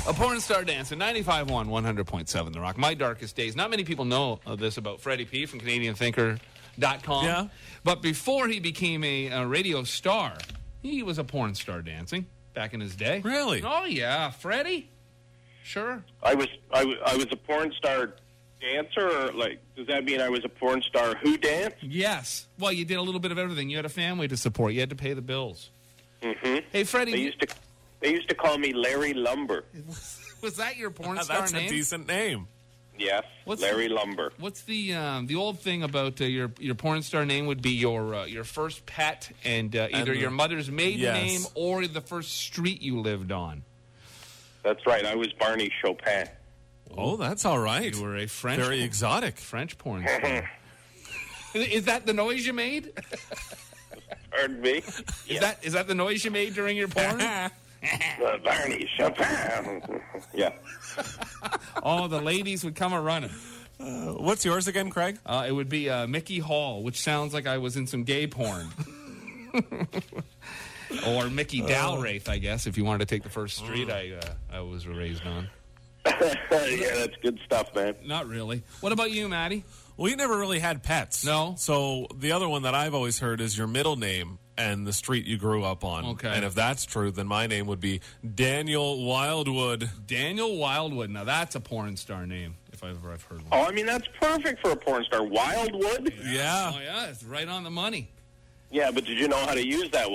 A porn star dancer, 95.1, 100.7 The Rock. My darkest days. Not many people know this about Freddie P. from CanadianThinker.com. Yeah. But before he became a radio star, he was a porn star dancing back in his day. Really? Oh, yeah. Freddie? Sure. I was a porn star dancer, or does that mean I was a porn star who danced? Yes. Well, you did a little bit of everything. You had a family to support. You had to pay the bills. Mm-hmm. Hey, Freddie. They used to call me Larry Lumber. Was that your porn star That's name? a decent name. Yes, Larry Lumber. What's the old thing about your porn star name would be your first pet and either your mother's maiden name or the first street you lived on? That's right. I was Barney Chopin. Oh, that's all right. You were a very exotic French porn star. Is that the noise you made? Pardon me? Is that the noise you made during your porn? Barney Chopin. Yeah. Oh, the ladies would come a-running. What's yours again, Craig? It would be Mickey Hall, which sounds like I was in some gay porn. Or Mickey Dalraith, I guess, if you wanted to take the first street I was raised on. Yeah, that's good stuff, man. Not really. What about you, Maddie? We never really had pets. No? So the other one that I've always heard is your middle name and the street you grew up on. Okay. And if that's true, then my name would be Daniel Wildwood. Daniel Wildwood. Now, that's a porn star name, if I've heard one. Oh, I mean, that's perfect for a porn star. Wildwood? Yeah. Oh, yeah, it's right on the money. Yeah, but did you know how to use that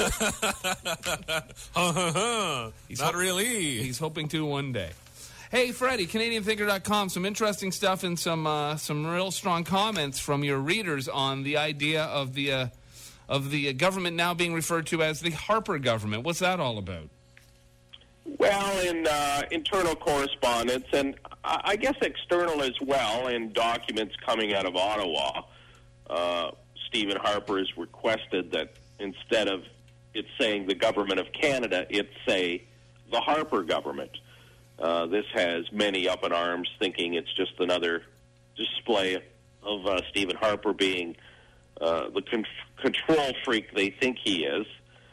Wildwood? Not really. He's hoping to one day. Hey, Freddie, CanadianThinker.com, some interesting stuff and some real strong comments from your readers on the idea of the government now being referred to as the Harper government. What's that all about? Well, in internal correspondence, and I guess external as well, in documents coming out of Ottawa, Stephen Harper has requested that instead of it saying the government of Canada, it say the Harper government. This has many up in arms, thinking it's just another display of Stephen Harper being the control freak they think he is.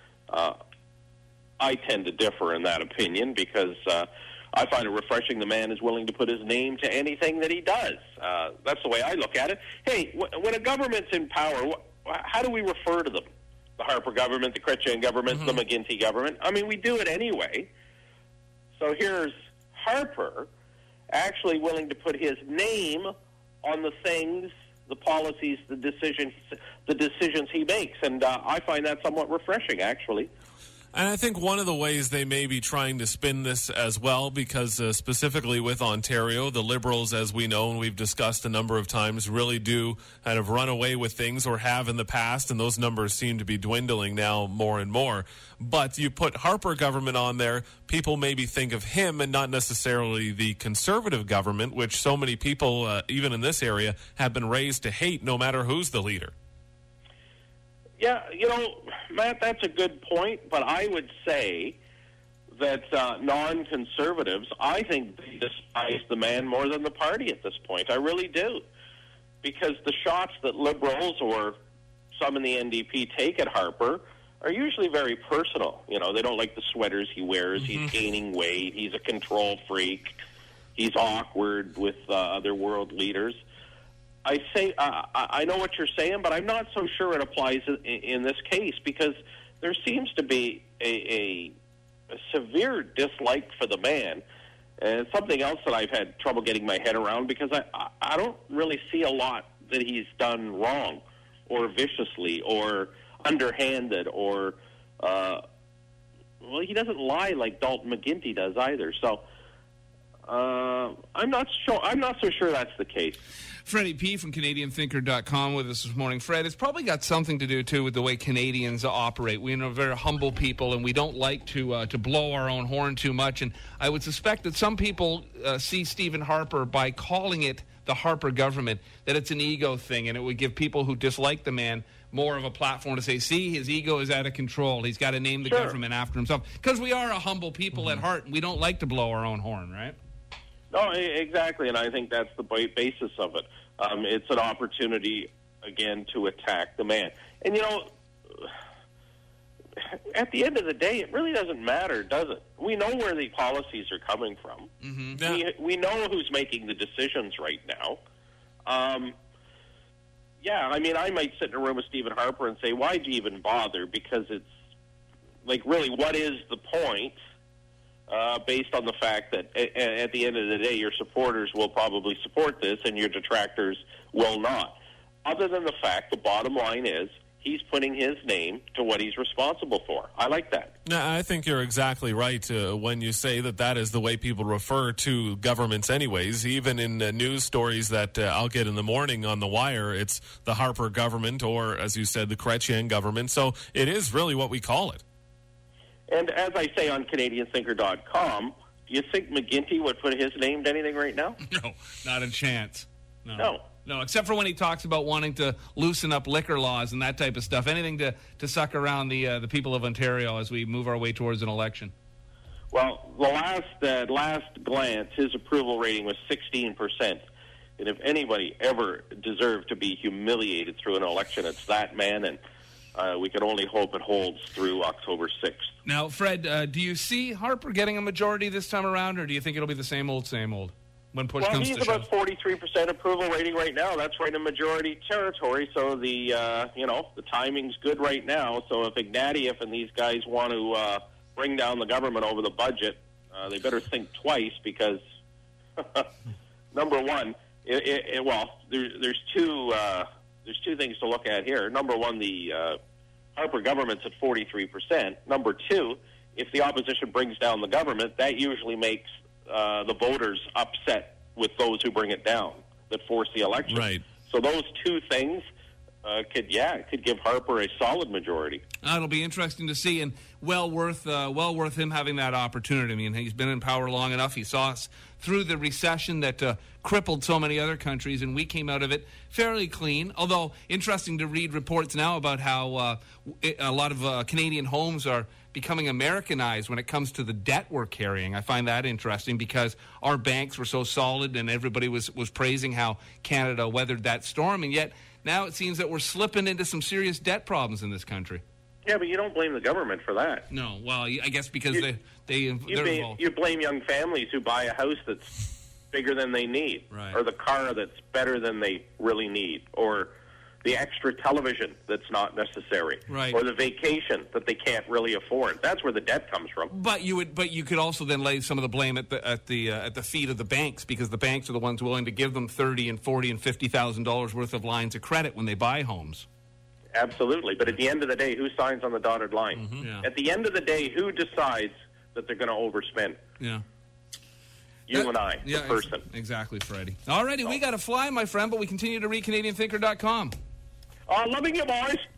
I tend to differ in that opinion because I find it refreshing the man is willing to put his name to anything that he does. That's the way I look at it. Hey, when a government's in power, how do we refer to them? The Harper government, the Chrétien government, the McGuinty government? I mean, we do it anyway. So here's Harper actually willing to put his name on the things, the policies, the decisions he makes. And I find that somewhat refreshing, actually. And I think one of the ways they may be trying to spin this as well, because specifically with Ontario, the Liberals, as we know and we've discussed a number of times, really do kind of run away with things or have in the past, and those numbers seem to be dwindling now more and more. But you put Harper government on there, people maybe think of him and not necessarily the Conservative government, which so many people, even in this area, have been raised to hate no matter who's the leader. Yeah, Matt, that's a good point, but I would say that non-conservatives, I think they despise the man more than the party at this point. I really do. Because the shots that Liberals or some in the NDP take at Harper are usually very personal. They don't like the sweaters he wears. He's gaining weight. He's a control freak. He's awkward with other world leaders. I know what you're saying, but I'm not so sure it applies in this case because there seems to be a severe dislike for the man. And it's something else that I've had trouble getting my head around because I don't really see a lot that he's done wrong or viciously or underhanded or, he doesn't lie like Dalton McGuinty does either. So I'm not so sure that's the case. Freddie P. from CanadianThinker.com with us this morning. Fred, it's probably got something to do, too, with the way Canadians operate. We're very humble people, and we don't like to blow our own horn too much. And I would suspect that some people see Stephen Harper, by calling it the Harper government, that it's an ego thing, and it would give people who dislike the man more of a platform to say, see, his ego is out of control. He's got to name the government after himself. Because we are a humble people at heart, and we don't like to blow our own horn, right? No, exactly, and I think that's the basis of it. It's an opportunity, again, to attack the man. And, at the end of the day, it really doesn't matter, does it? We know where the policies are coming from. Mm-hmm. Yeah. We know who's making the decisions right now. Yeah, I mean, I might sit in a room with Stephen Harper and say, why'd you even bother? Because it's, like, really, what is the point? Based on the fact that at the end of the day, your supporters will probably support this and your detractors will not. Other than the fact, the bottom line is, he's putting his name to what he's responsible for. I like that. No, I think you're exactly right when you say that is the way people refer to governments anyways. Even in news stories that I'll get in the morning on The Wire, it's the Harper government or, as you said, the Chrétien government. So it is really what we call it. And as I say on CanadianThinker.com, do you think McGuinty would put his name to anything right now? No, not a chance. No. No, except for when he talks about wanting to loosen up liquor laws and that type of stuff. Anything to suck around the people of Ontario as we move our way towards an election. Well, the last glance, his approval rating was 16%. And if anybody ever deserved to be humiliated through an election, it's that man. And we can only hope it holds through October 6th. Now, Fred, do you see Harper getting a majority this time around, or do you think it'll be the same old when push comes to shove? Well, he's about 43% approval rating right now. That's right in majority territory. So the timing's good right now. So if Ignatieff and these guys want to bring down the government over the budget, they better think twice because number one, there's two things to look at here. Number one, the Harper government's at 43%. Number two, if the opposition brings down the government, that usually makes the voters upset with those who bring it down, that force the election. Right. So those two things could give Harper a solid majority. It'll be interesting to see, and well worth him having that opportunity. I mean, he's been in power long enough. He saw us through the recession that crippled so many other countries, and we came out of it fairly clean. Although, interesting to read reports now about how a lot of Canadian homes are becoming Americanized when it comes to the debt we're carrying. I find that interesting because our banks were so solid and everybody was praising how Canada weathered that storm, and yet now it seems that we're slipping into some serious debt problems in this country. Yeah, but you don't blame the government for that. No, well, I guess because they're involved. You blame young families who buy a house that's bigger than they need, right, or the car that's better than they really need, or the extra television that's not necessary, right, or the vacation that they can't really afford. That's where the debt comes from. But you could also then lay some of the blame at the feet of the banks, because the banks are the ones willing to give them $30,000 and $40,000 and $50,000 worth of lines of credit when they buy homes. Absolutely, but at the end of the day, who signs on the dotted line? Mm-hmm. Yeah. At the end of the day, who decides that they're going to overspend? Yeah. You and I, the person. Exactly, Freddie. All righty, we got to fly, my friend, but we continue to read CanadianThinker.com. Loving you, boys.